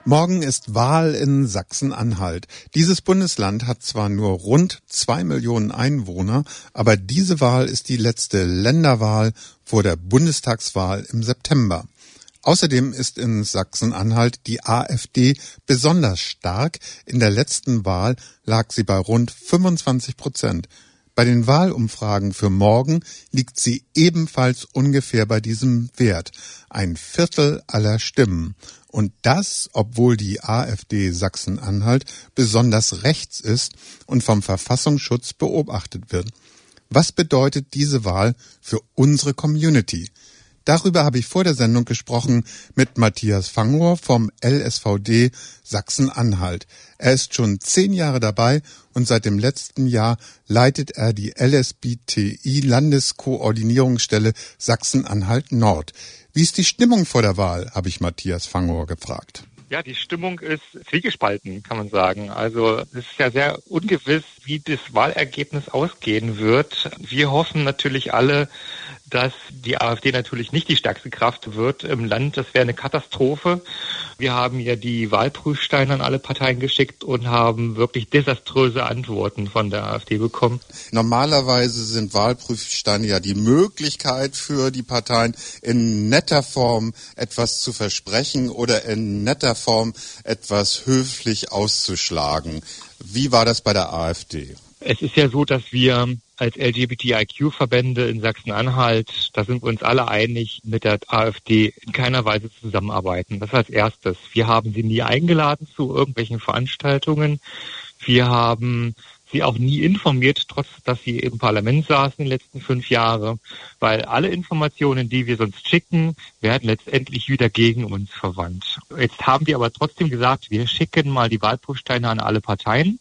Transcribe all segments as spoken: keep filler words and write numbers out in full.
Morgen ist Wahl in Sachsen-Anhalt. Dieses Bundesland hat zwar nur rund zwei Millionen Einwohner, aber diese Wahl ist die letzte Länderwahl vor der Bundestagswahl im September. Außerdem ist in Sachsen-Anhalt die AfD besonders stark. In der letzten Wahl lag sie bei rund fünfundzwanzig Prozent. Bei den Wahlumfragen für morgen liegt sie ebenfalls ungefähr bei diesem Wert. Ein Viertel aller Stimmen. Und das, obwohl die AfD Sachsen-Anhalt besonders rechts ist und vom Verfassungsschutz beobachtet wird. Was bedeutet diese Wahl für unsere Community? Darüber habe ich vor der Sendung gesprochen mit Matthias Fanghor vom L S V D Sachsen-Anhalt. Er ist schon zehn Jahre dabei und seit dem letzten Jahr leitet er die L S B T I-Landeskoordinierungsstelle Sachsen-Anhalt Nord. Wie ist die Stimmung vor der Wahl, habe ich Matthias Fanghor gefragt. Ja, die Stimmung ist zwiegespalten, kann man sagen. Also es ist ja sehr ungewiss, wie das Wahlergebnis ausgehen wird. Wir hoffen natürlich alle, dass die AfD natürlich nicht die stärkste Kraft wird im Land. Das wäre eine Katastrophe. Wir haben ja die Wahlprüfsteine an alle Parteien geschickt und haben wirklich desaströse Antworten von der AfD bekommen. Normalerweise sind Wahlprüfsteine ja die Möglichkeit für die Parteien, in netter Form etwas zu versprechen oder in netter Form etwas höflich auszuschlagen. Wie war das bei der AfD? Es ist ja so, dass wir als L G B T I Q-Verbände in Sachsen-Anhalt, da sind wir uns alle einig, mit der AfD in keiner Weise zusammenarbeiten. Das als erstes. Wir haben sie nie eingeladen zu irgendwelchen Veranstaltungen. Wir haben sie auch nie informiert, trotz dass sie im Parlament saßen in den letzten fünf Jahren, weil alle Informationen, die wir sonst schicken, werden letztendlich wieder gegen uns verwandt. Jetzt haben wir aber trotzdem gesagt, wir schicken mal die Wahlprüfsteine an alle Parteien.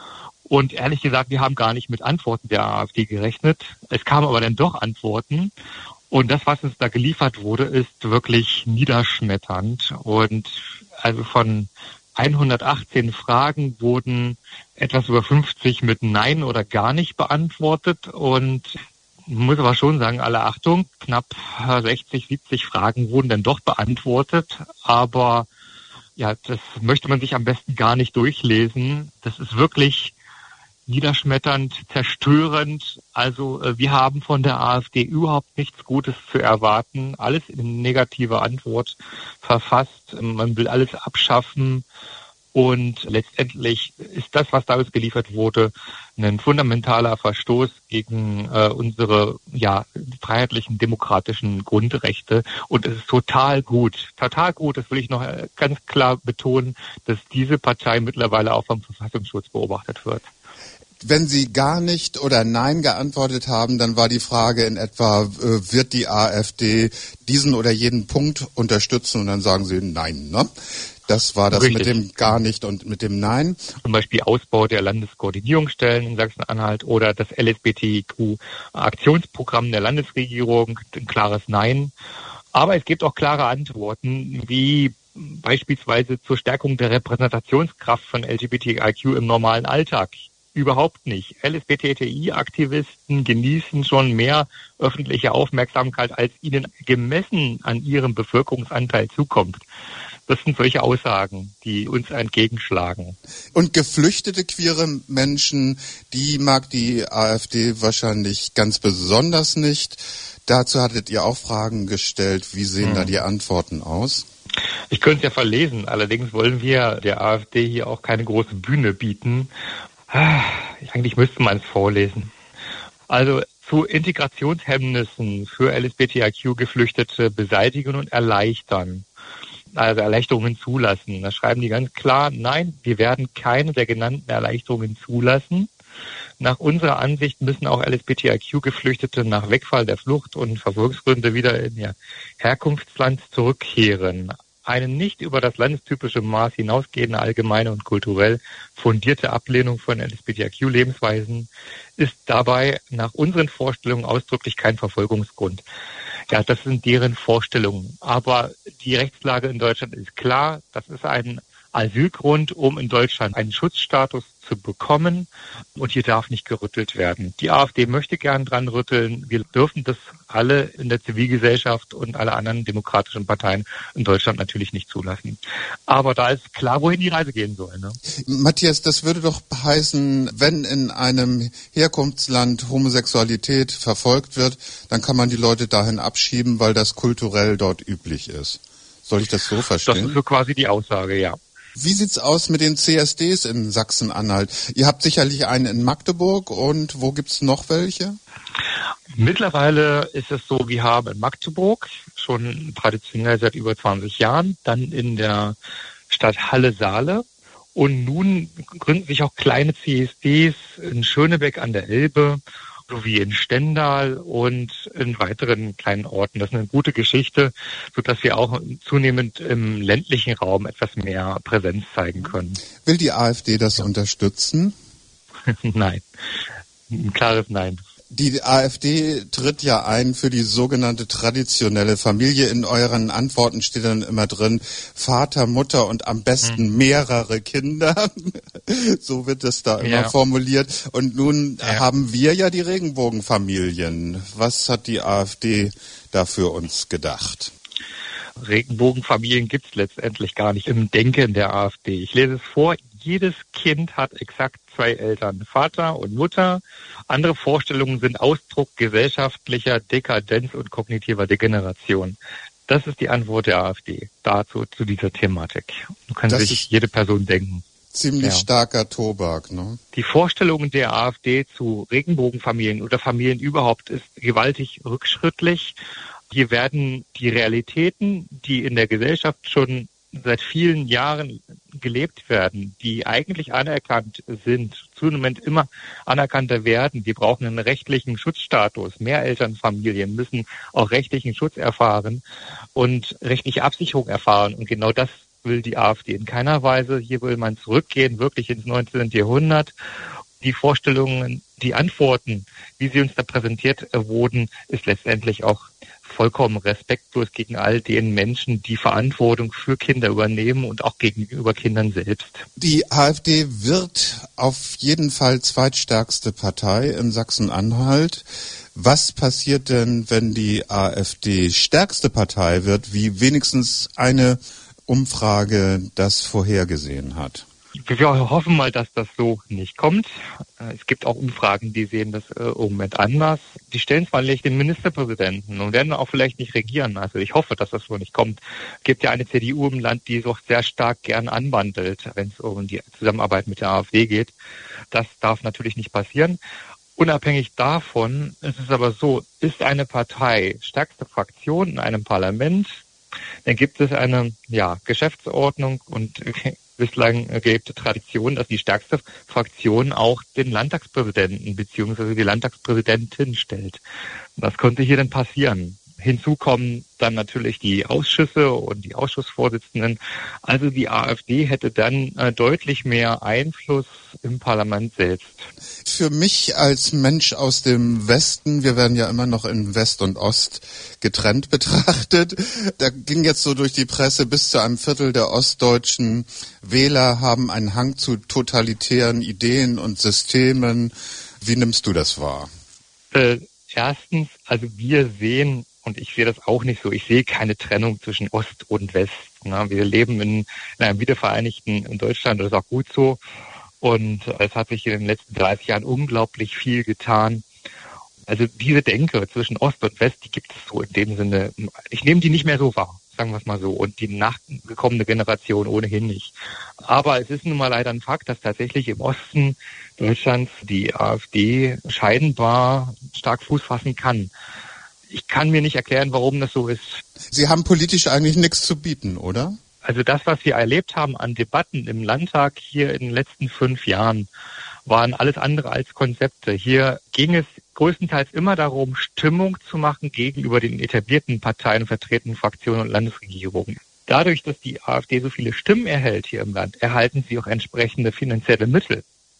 Und ehrlich gesagt, wir haben gar nicht mit Antworten der AfD gerechnet. Es kamen aber dann doch Antworten. Und das, was uns da geliefert wurde, ist wirklich niederschmetternd. Und also von hundertachtzehn Fragen wurden etwas über fünfzig mit Nein oder gar nicht beantwortet. Und ich muss aber schon sagen, alle Achtung, knapp sechzig, siebzig Fragen wurden dann doch beantwortet. Aber ja, das möchte man sich am besten gar nicht durchlesen. Das ist wirklich niederschmetternd, zerstörend. Also wir haben von der AfD überhaupt nichts Gutes zu erwarten. Alles in negativer Antwort verfasst. Man will alles abschaffen. Und letztendlich ist das, was da uns geliefert wurde, ein fundamentaler Verstoß gegen äh, unsere ja freiheitlichen, demokratischen Grundrechte. Und es ist total gut, total gut, das will ich noch ganz klar betonen, dass diese Partei mittlerweile auch vom Verfassungsschutz beobachtet wird. Wenn Sie gar nicht oder Nein geantwortet haben, dann war die Frage in etwa, äh, wird die AfD diesen oder jeden Punkt unterstützen? Und dann sagen Sie Nein, ne? Das war das Richtig. Mit dem gar nicht und mit dem Nein. Zum Beispiel Ausbau der Landeskoordinierungsstellen in Sachsen-Anhalt oder das L S B T I Q-Aktionsprogramm der Landesregierung, ein klares Nein. Aber es gibt auch klare Antworten, wie beispielsweise zur Stärkung der Repräsentationskraft von L G B T I Q im normalen Alltag. Überhaupt nicht. L S B T I-Aktivisten genießen schon mehr öffentliche Aufmerksamkeit, als ihnen gemessen an ihrem Bevölkerungsanteil zukommt. Das sind solche Aussagen, die uns entgegenschlagen. Und geflüchtete queere Menschen, die mag die AfD wahrscheinlich ganz besonders nicht. Dazu hattet ihr auch Fragen gestellt. Wie sehen hm. da die Antworten aus? Ich könnte es ja verlesen. Allerdings wollen wir der AfD hier auch keine große Bühne bieten. Eigentlich müsste man es vorlesen. Also zu Integrationshemmnissen für L S B T I Q-Geflüchtete beseitigen und erleichtern. Also Erleichterungen zulassen. Da schreiben die ganz klar, nein, wir werden keine der genannten Erleichterungen zulassen. Nach unserer Ansicht müssen auch L S B T I Q-Geflüchtete nach Wegfall der Flucht und Verfolgungsgründe wieder in ihr Herkunftsland zurückkehren. Eine nicht über das landestypische Maß hinausgehende allgemeine und kulturell fundierte Ablehnung von L S B T I Q-Lebensweisen ist dabei nach unseren Vorstellungen ausdrücklich kein Verfolgungsgrund. Ja, das sind deren Vorstellungen. Aber die Rechtslage in Deutschland ist klar. Das ist ein Asylgrund, um in Deutschland einen Schutzstatus zu bekommen. Und hier darf nicht gerüttelt werden. Die AfD möchte gern dran rütteln. Wir dürfen das alle in der Zivilgesellschaft und alle anderen demokratischen Parteien in Deutschland natürlich nicht zulassen. Aber da ist klar, wohin die Reise gehen soll. Ne? Matthias, das würde doch heißen, wenn in einem Herkunftsland Homosexualität verfolgt wird, dann kann man die Leute dahin abschieben, weil das kulturell dort üblich ist. Soll ich das so verstehen? Das ist so quasi die Aussage, ja. Wie sieht's aus mit den C S Ds in Sachsen-Anhalt? Ihr habt sicherlich einen in Magdeburg und wo gibt's noch welche? Mittlerweile ist es so, wir haben in Magdeburg schon traditionell seit über zwanzig Jahren, dann in der Stadt Halle-Saale und nun gründen sich auch kleine C S Ds in Schönebeck an der Elbe, sowie in Stendal und in weiteren kleinen Orten. Das ist eine gute Geschichte, sodass wir auch zunehmend im ländlichen Raum etwas mehr Präsenz zeigen können. Will die AfD das unterstützen? Nein, ein klares Nein. Die AfD tritt ja ein für die sogenannte traditionelle Familie. In euren Antworten steht dann immer drin, Vater, Mutter und am besten hm. mehrere Kinder. So wird es da immer ja. formuliert. Und nun ja. haben wir ja die Regenbogenfamilien. Was hat die AfD da für uns gedacht? Regenbogenfamilien gibt es letztendlich gar nicht im Denken der AfD. Ich lese es vor. Jedes Kind hat exakt zwei Eltern, Vater und Mutter. Andere Vorstellungen sind Ausdruck gesellschaftlicher Dekadenz und kognitiver Degeneration. Das ist die Antwort der AfD dazu, zu dieser Thematik. Du kannst das sich jede Person denken. Ziemlich ja. starker Tobak, ne? Die Vorstellung der AfD zu Regenbogenfamilien oder Familien überhaupt ist gewaltig rückschrittlich. Hier werden die Realitäten, die in der Gesellschaft schon seit vielen Jahren gelebt werden, die eigentlich anerkannt sind, zunehmend immer anerkannter werden. Wir brauchen einen rechtlichen Schutzstatus. Mehrelternfamilien müssen auch rechtlichen Schutz erfahren und rechtliche Absicherung erfahren. Und genau das will die AfD in keiner Weise. Hier will man zurückgehen, wirklich ins neunzehnten Jahrhundert. Die Vorstellungen, die Antworten, wie sie uns da präsentiert wurden, ist letztendlich auch vollkommen respektlos gegen all den Menschen, die Verantwortung für Kinder übernehmen und auch gegenüber Kindern selbst. Die AfD wird auf jeden Fall zweitstärkste Partei in Sachsen-Anhalt. Was passiert denn, wenn die AfD stärkste Partei wird, wie wenigstens eine Umfrage das vorhergesehen hat? Wir hoffen mal, dass das so nicht kommt. Es gibt auch Umfragen, die sehen das äh, im Moment anders. Die stellen zwar nicht den Ministerpräsidenten und werden auch vielleicht nicht regieren. Also ich hoffe, dass das so nicht kommt. Es gibt ja eine C D U im Land, die doch sehr stark gern anwandelt, wenn es um die Zusammenarbeit mit der AfD geht. Das darf natürlich nicht passieren. Unabhängig davon ist es aber so, ist eine Partei stärkste Fraktion in einem Parlament, dann gibt es eine ja, Geschäftsordnung und bislang gelebte Tradition, dass die stärkste Fraktion auch den Landtagspräsidenten bzw. die Landtagspräsidentin stellt. Das konnte hier dann passieren. Hinzu kommen dann natürlich die Ausschüsse und die Ausschussvorsitzenden. Also die AfD hätte dann äh, deutlich mehr Einfluss im Parlament selbst. Für mich als Mensch aus dem Westen, wir werden ja immer noch in West und Ost getrennt betrachtet, da ging jetzt so durch die Presse, bis zu einem Viertel der ostdeutschen Wähler haben einen Hang zu totalitären Ideen und Systemen. Wie nimmst du das wahr? Äh, erstens, also wir sehen, und ich sehe das auch nicht so. Ich sehe keine Trennung zwischen Ost und West. Wir leben in, in einem wiedervereinigten Deutschland, das ist auch gut so. Und es hat sich in den letzten dreißig Jahren unglaublich viel getan. Also diese Denke zwischen Ost und West, die gibt es so in dem Sinne. Ich nehme die nicht mehr so wahr, sagen wir es mal so. Und die nachgekommene Generation ohnehin nicht. Aber es ist nun mal leider ein Fakt, dass tatsächlich im Osten Deutschlands die AfD scheinbar stark Fuß fassen kann. Ich kann mir nicht erklären, warum das so ist. Sie haben politisch eigentlich nichts zu bieten, oder? Also das, was wir erlebt haben an Debatten im Landtag hier in den letzten fünf Jahren, waren alles andere als Konzepte. Hier ging es größtenteils immer darum, Stimmung zu machen gegenüber den etablierten Parteien, vertretenen Fraktionen und Landesregierungen. Dadurch, dass die AfD so viele Stimmen erhält hier im Land, erhalten sie auch entsprechende finanzielle Mittel.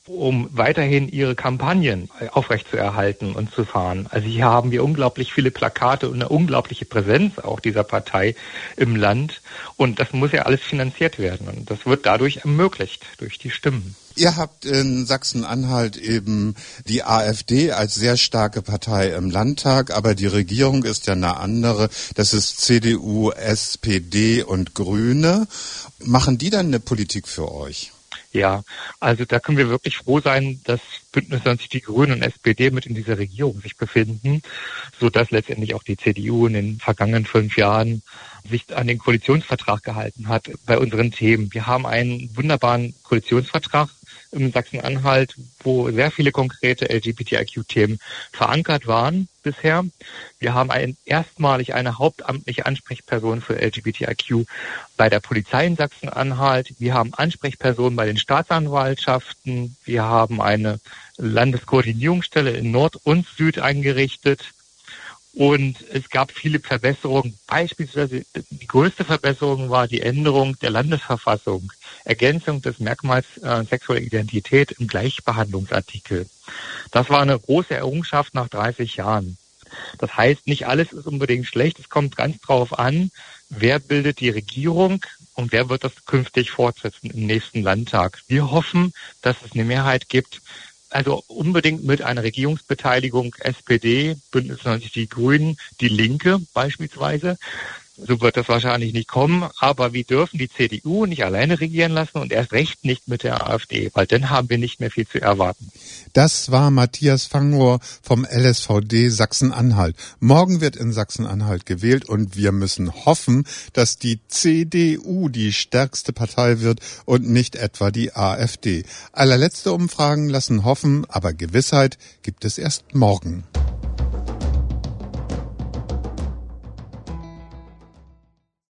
um weiterhin ihre Kampagnen aufrechtzuerhalten und zu fahren. Also hier haben wir unglaublich viele Plakate und eine unglaubliche Präsenz auch dieser Partei im Land. Und das muss ja alles finanziert werden. Und das wird dadurch ermöglicht, durch die Stimmen. Ihr habt in Sachsen-Anhalt eben die AfD als sehr starke Partei im Landtag, aber die Regierung ist ja eine andere. Das ist C D U, S P D und Grüne. Machen die dann eine Politik für euch? Ja, also da können wir wirklich froh sein, dass Bündnis neunzig Die Grünen und S P D mit in dieser Regierung sich befinden, sodass letztendlich auch die C D U in den vergangenen fünf Jahren sich an den Koalitionsvertrag gehalten hat bei unseren Themen. Wir haben einen wunderbaren Koalitionsvertrag in Sachsen-Anhalt, wo sehr viele konkrete L G B T I Q-Themen verankert waren bisher. Wir haben ein, erstmalig eine hauptamtliche Ansprechperson für L G B T I Q bei der Polizei in Sachsen-Anhalt. Wir haben Ansprechpersonen bei den Staatsanwaltschaften. Wir haben eine Landeskoordinierungsstelle in Nord und Süd eingerichtet. Und es gab viele Verbesserungen. Beispielsweise die größte Verbesserung war die Änderung der Landesverfassung, Ergänzung des Merkmals äh, sexuelle Identität im Gleichbehandlungsartikel. Das war eine große Errungenschaft nach dreißig Jahren. Das heißt, nicht alles ist unbedingt schlecht. Es kommt ganz drauf an, wer bildet die Regierung und wer wird das künftig fortsetzen im nächsten Landtag. Wir hoffen, dass es eine Mehrheit gibt, also unbedingt mit einer Regierungsbeteiligung S P D, Bündnis neunzig Die Grünen, die Linke beispielsweise. So wird das wahrscheinlich nicht kommen, aber wir dürfen die C D U nicht alleine regieren lassen und erst recht nicht mit der AfD, weil dann haben wir nicht mehr viel zu erwarten. Das war Matthias Fanghor vom L S V D Sachsen-Anhalt. Morgen wird in Sachsen-Anhalt gewählt und wir müssen hoffen, dass die C D U die stärkste Partei wird und nicht etwa die AfD. Allerletzte Umfragen lassen hoffen, aber Gewissheit gibt es erst morgen.